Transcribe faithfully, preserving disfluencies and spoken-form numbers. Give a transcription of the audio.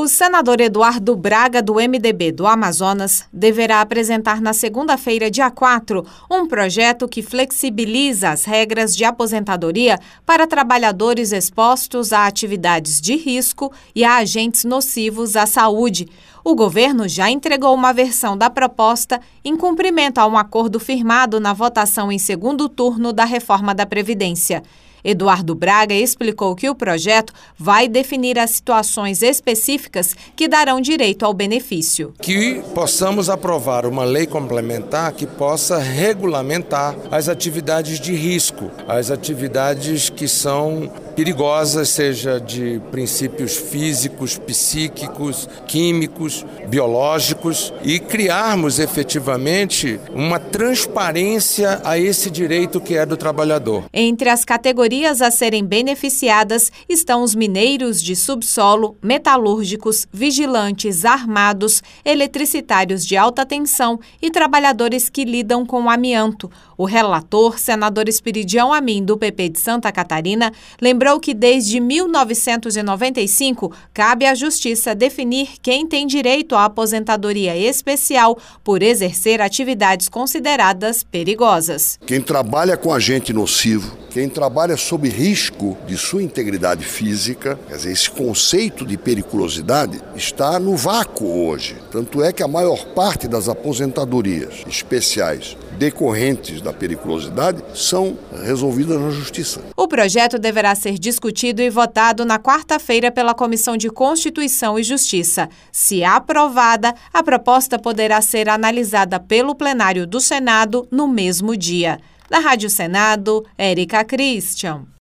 O senador Eduardo Braga, do M D B do Amazonas, deverá apresentar na segunda-feira, dia quatro, um projeto que flexibiliza as regras de aposentadoria para trabalhadores expostos a atividades de risco e a agentes nocivos à saúde. O governo já entregou uma versão da proposta em cumprimento a um acordo firmado na votação em segundo turno da reforma da Previdência. Eduardo Braga explicou que o projeto vai definir as situações específicas que darão direito ao benefício. Que possamos aprovar uma lei complementar que possa regulamentar as atividades de risco, as atividades que são perigosas, seja de princípios físicos, psíquicos, químicos, biológicos, e criarmos efetivamente uma transparência a esse direito que é do trabalhador. Entre as categorias a serem beneficiadas estão os mineiros de subsolo, metalúrgicos, vigilantes armados, eletricitários de alta tensão e trabalhadores que lidam com amianto. O relator, senador Espiridião Amin, do P P de Santa Catarina, lembrou que desde mil novecentos e noventa e cinco cabe à Justiça definir quem tem direito à aposentadoria especial por exercer atividades consideradas perigosas. Quem trabalha com agente nocivo, quem trabalha sob risco de sua integridade física, quer dizer, esse conceito de periculosidade está no vácuo hoje. Tanto é que a maior parte das aposentadorias especiais decorrentes da periculosidade são resolvidas na Justiça. O projeto deverá ser discutido e votado na quarta-feira pela Comissão de Constituição e Justiça. Se aprovada, a proposta poderá ser analisada pelo plenário do Senado no mesmo dia. Da Rádio Senado, Érica Christian.